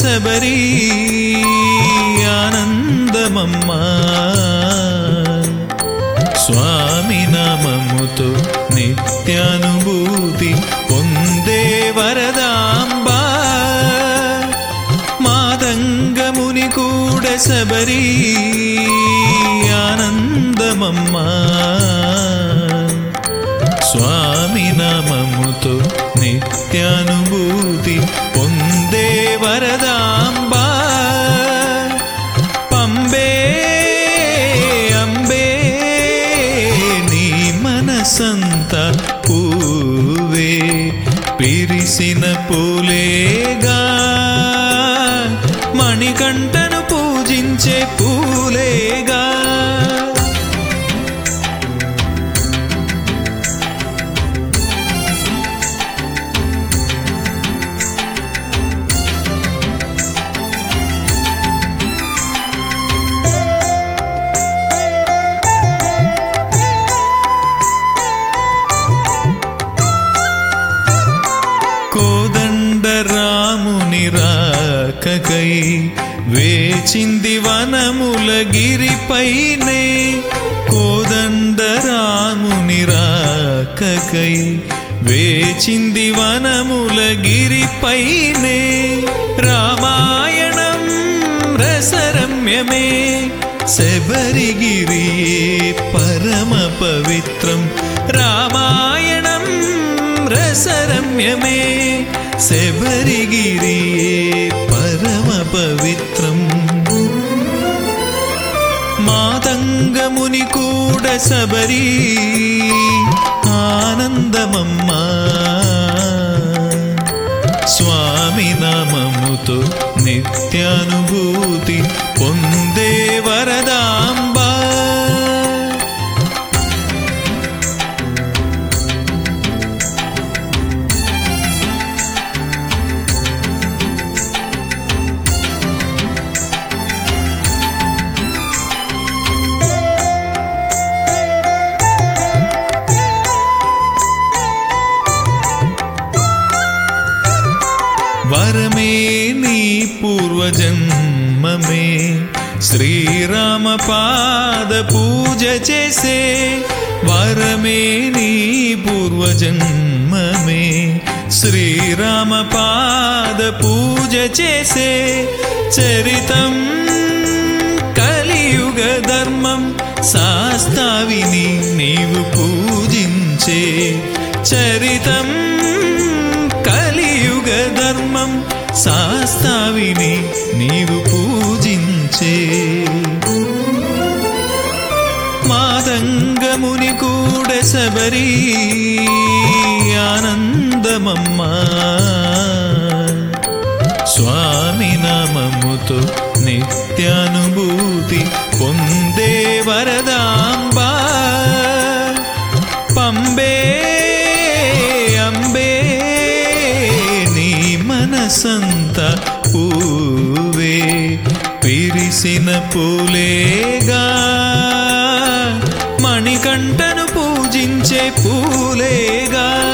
శబరి ఆనందమమ్మా స్వామి నామముతో నిత్యానుభూతి పొందే వరదాంబా మాతంగముని కూడా శబరి ఆనందమమ్మా స్వామి నామముతో నిత్యానుభూతి పొందే వరదాంబా పంబే అంబే నీ మనసంత పూవే పిరిసిన పూలేగా మణికంఠను పూజించే పూలేగా కోదండరాముని రాకకై వేచింది వనముల గిరిపైనే కోదండరాముని రాకకై వేచింది వనముల గిరిపైనే రామాయణం రసరమ్యమే శబరిగిరియే పరమ పవిత్రం రామాయణం రసరమ్యమే శబరిగిరియే పరమ పవిత్రం మాతంగముని కూడా శబరి ఆనందమమ్మా స్వామి నామముతో నిత్యానుభూతి పొందే వరదాంబా వరమే నీ పూర్వజన్మమే శ్రీరామ పాద పూజ చేసే వరమే నీ పూర్వజన్మమే శ్రీరామ పాద పూజ చేసే చరితం కలియుగ ధర్మం శాస్త్రావిని నీవు పూజించే చరితం కలియుగ ధర్మం శాస్త్రావిని నీవు పూజించే మాతంగముని కూడా శబరి ఆనందమమ్మా స్వామి నామముతో నిత్యానుభూతి పొందే వరదాంబా పంబే అంబే మనసంత పూవే పిరిసిన పూలేగా మణికంఠను పూజించే పూలేగా